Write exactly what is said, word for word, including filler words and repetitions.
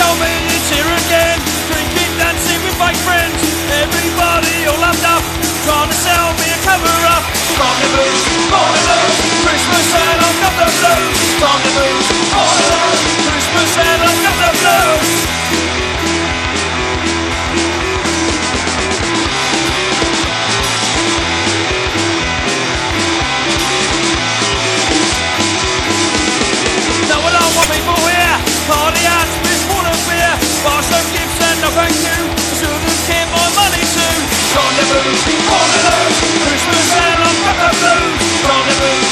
tell me it's here again. Drinking, dancing with fake friends. Everybody all loved up, trying to sell me a cover-up. Rendezvous, rendezvous, Christmas and I've got the blues. Rendezvous, rendezvous, Christmas and I've got the blues. Now I don't want people here, party hats, this water beer. Bar some gifts and no thank you, shouldn't give my money to. Rendezvous, rendezvous, Christmas and I've got the blues. Rendezvous.